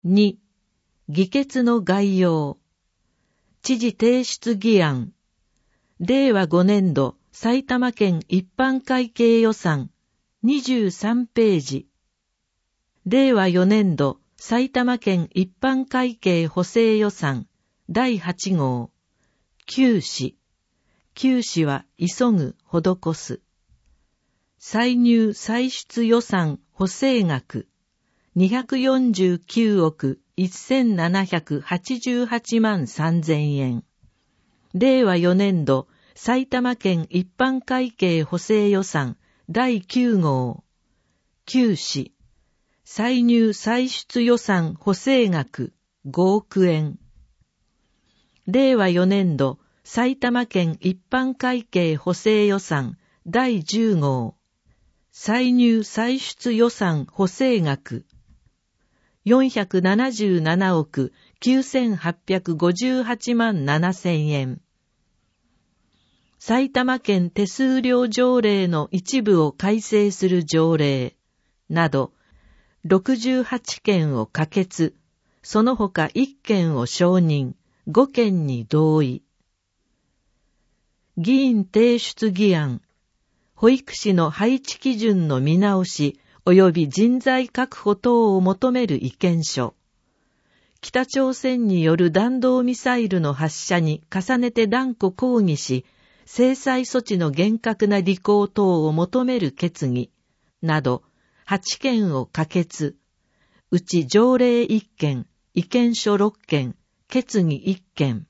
2、議決の概要。知事提出議案。令和5年度埼玉県一般会計予算23ページ。令和4年度埼玉県一般会計補正予算第8号。9紙。9紙は急ぐ、施す。歳入歳出予算補正額249億1788万3000円。令和4年度埼玉県一般会計補正予算第9号。9紙。歳入歳出予算補正額5億円。令和4年度埼玉県一般会計補正予算第10号。歳入歳出予算補正額477億9858万7000円。埼玉県手数料条例の一部を改正する条例など68件を可決、その他1件を承認、5件に同意。議員提出議案。保育士の配置基準の見直し及び人材確保等を求める意見書。北朝鮮による弾道ミサイルの発射に重ねて断固抗議し、制裁措置の厳格な履行等を求める決議など8件を可決、うち条例1件、意見書6件、決議1件。